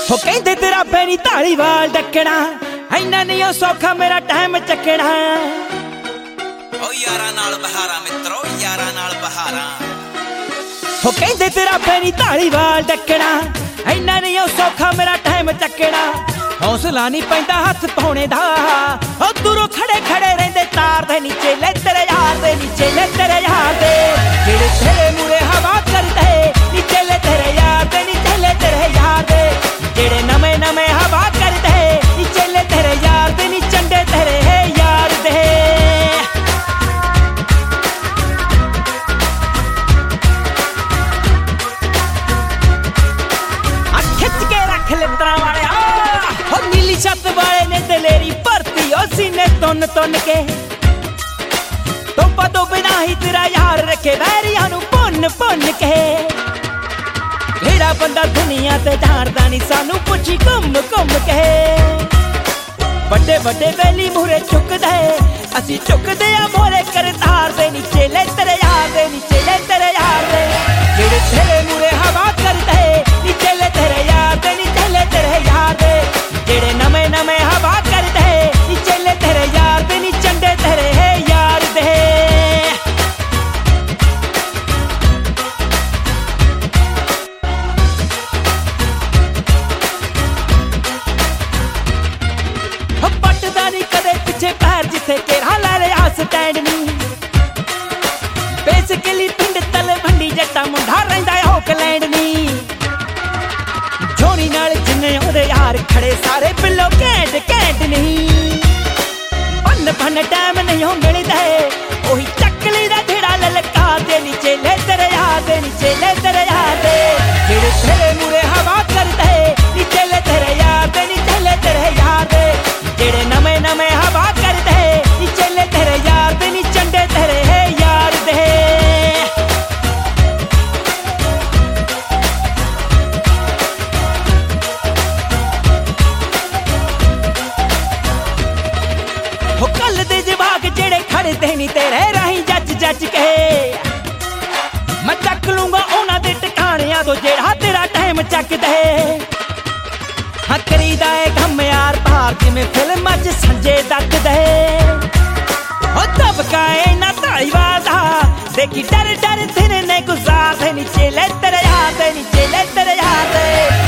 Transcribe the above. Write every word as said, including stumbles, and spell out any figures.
हो कहते तेरा पैनी धालीवाल डकना इन्ना नहीं हो सौखा मेरा टाइम चकना ओ यारा नाल बहारा मित्रो यारा नाल बहारा हो कहते तेरा पैनी धालीवाल डकना इन्ना नहीं हो सौखा मेरा टाइम चकना हौसला नहीं पैंदा हथ पाने दा ओ दूरों खड़े खड़े रहंदे तार दे नीचे ले तेरे यार दे नीचे ले तेरे यार दे जेड़े तेरे मुरे हवा करदे नीचे ले तेरे यार दे नीचे ले तेरे यार दे जेड़े नवे नवे हवा करदे नीचे ले तेरे यार दे नी चंडे तेरे यार दे आ खिच के रख ले तरा वाले छत वाले ने दलेरी भरती ओ सीने तुन तुन के तोपा तो बिना ही तेरा यार रखे वैरिया नू पुन पुन के केड़ा बंदा दुनिया ते जानदा नहीं सानू पुछी घुम घुम के बड़े बड़े वेली मुहरे चुकदे असी चुकदे आ मोरे करतार दे नीचे ले तेरे यार दे नीचे ले तेरे यार दे जेड़े तेरे मुरे हवा करदे नीचे ले तेरे यार दे नीचे ले तेरे यार दे जेड़े नवे नवे हवा करदे नीचे ले तेरे यार दे नी चंडे तेरे यार दे पटदा नहीं कदे पिछे पैर जिथे तेरा ला रहा स्टैंड नी बेसिकली पिंड तलवंडी जट्टा मुंडा रहिंदा ऑकलैंड नी जोनी नाल जिन्ने ओदे यार खड़े सारे बिलो कैंट कैंट नहीं बन बन टाइम नहीं हो मिलदा ओही चकली दा ठेड़ा ललका दे नीचे ले तेरे यार दे नीचे ले तेरे यार दे जेड़े तेरे मुरे हवा करदे नीचे ले तेरे यार दे नीचे ले तेरे यार दे जेड़े नवे नवे हवा करदे नीचे ले तेरे यार दे नी चंडे तेरे यार दे हो कल दे जवाग जेड़े खड़े दे नी तेरे राही जज जज के मैं चक लूंगा उन्हां दे टिकाणियां तो जेड़ा तेरा टाइम चक दे हाँ करीदा है गम यार तार जिमें फिल्म च संजय दत्त दे ओ दबका है ना धालीवाल दा देखी डर डर दिन ने गुजार दे नीचे ले तेरे यार दे नीचे ले तेरे यार दे